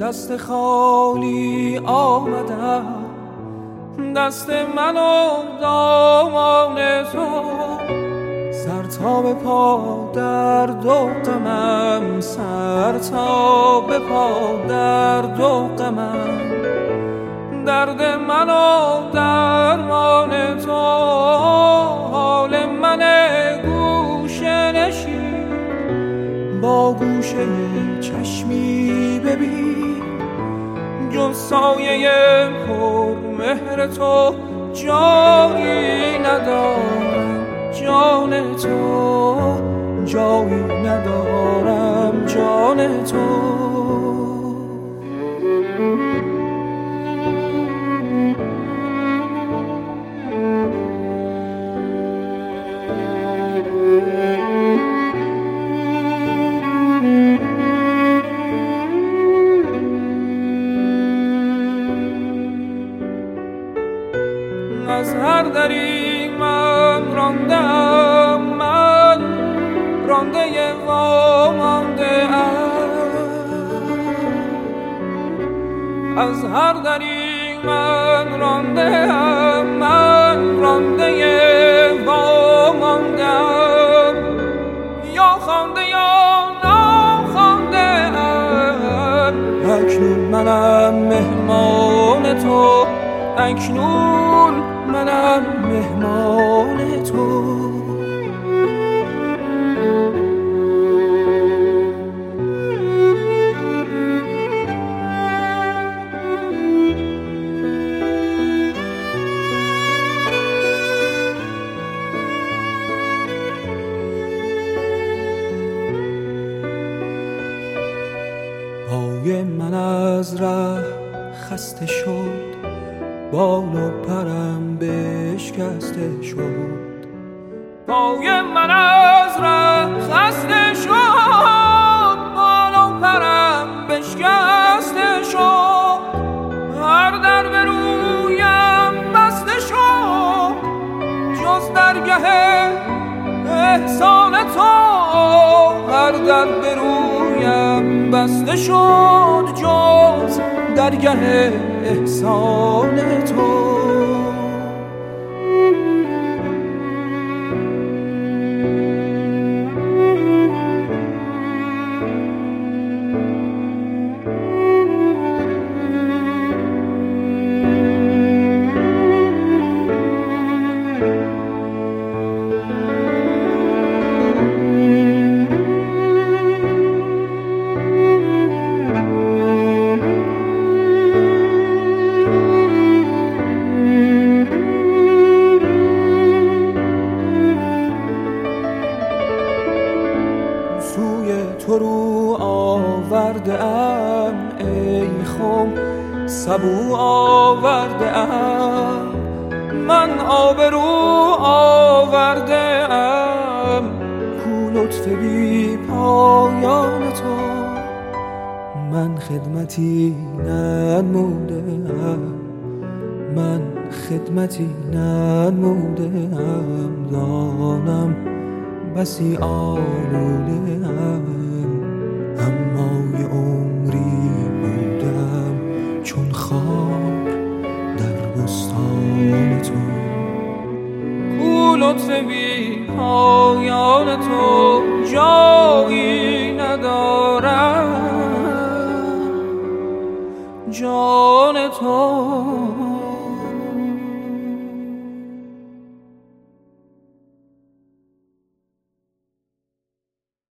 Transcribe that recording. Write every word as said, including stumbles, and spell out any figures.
دست خالی آمدم، دست من و دامان تو، سر تا به پا در دو غمم، سر تا به پا در دو غمم، درد من و درمان تو، حال من گوشه نشین، با گوشه چشمی ببین، جز سایه پر مهر تو جایی ندارم، جان تو جایی ندارم، جان تو. از هر دری من راندم، من رانده وامانده ام، از هر دری من راندم، من رانده وامانده ام، یا خوانده یا ناخوانده ام، اکنون منم مهمان تو، اکنون منم مهمان تو. پای من از ره خسته شد، بال و پرم بشکسته شد، پای من از ره خسته شد، بال و پرم بشکسته شد، هر در به رویم بسته شد، جز درگه احسان تو، هر در به رویم بسته شد، جز درگه احسان تو. تو رو آورده ام ای خم، سبو آورده ام، من آبرو آورده ام، کو لطف بی پایان تو، من خدمتی ننموده ام، من خدمتی ننموده ام، دانم بسی آلوده ام، اما یه عمری بودم چون خار در بستان تو، کو لطف بی پایان تو جایی ندارم، جان تو.